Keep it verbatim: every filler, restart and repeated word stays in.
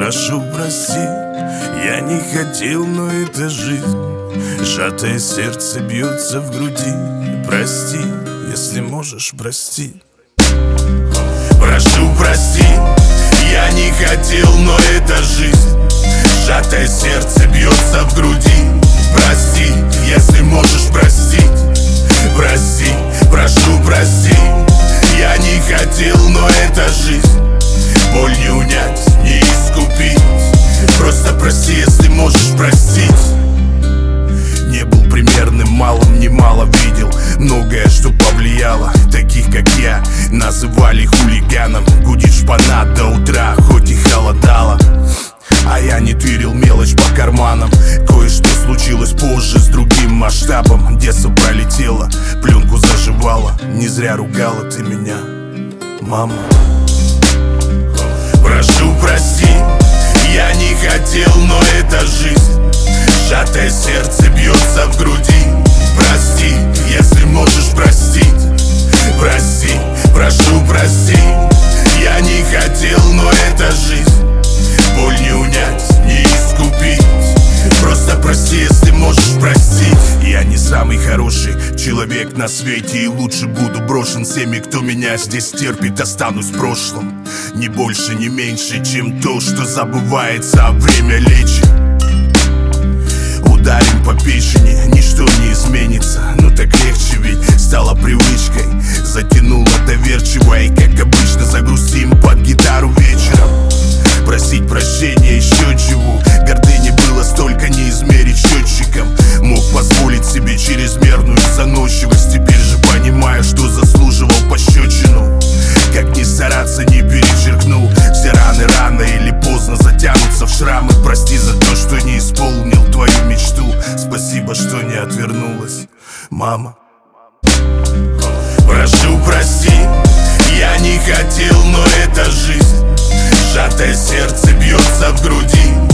Прошу, прости, я не хотел, но это жизнь. Сжатое сердце бьется в груди. Прости, если можешь, прости. Прошу, прости, я не хотел, но это жизнь. Сжатое сердце бьется в груди. Прости, если можешь простить. Прости, прошу, прости, я не хотел, но это жизнь. Боль не унять, не искупить. Просто прости, если можешь простить. Не был примерным, малым немало видел. Многое, что повлияло. Таких, как я, называли хулиганом. Гудишь шпана до утра, хоть и холодало. А я не тырил мелочь по карманам. Кое-что случилось позже с другим масштабом. Детство пролетело, пленку заживала. Не зря ругала ты меня, мама. Прошу, прости, я не хотел, но это жизнь. Сжатое сердце бьется в груди. Прости, если можешь простить. Прости, прошу, прости, я не хотел, но это жизнь. Боль не унять, не искупить. Просто прости, если можешь простить. Я не самый хороший человек на свете, и лучше буду брошен всеми, кто меня здесь терпит. Останусь в прошлом, ни больше, ни меньше, чем то, что забывается, а время лечит. Ударим по печени, ничто не изменится. Но так легче, ведь стало привычкой. Затянуло доверчиво, и как обычно загрустим под гитару вечером. Просить прощения, еще чего. Гордыни было столько, не измерить счетчиком. Мог позволить себе чрезмерную заносчивость. Теперь же понимаю, что заслуживал пощечину. Как ни стараться, не перечеркнул. Все раны рано или поздно затянутся в шрамы. Прости за то, что не исполнил твою мечту. Спасибо, что не отвернулась, мама. Прошу, прости, я не хотел, но это жизнь. Сжатое сердце бьется в груди.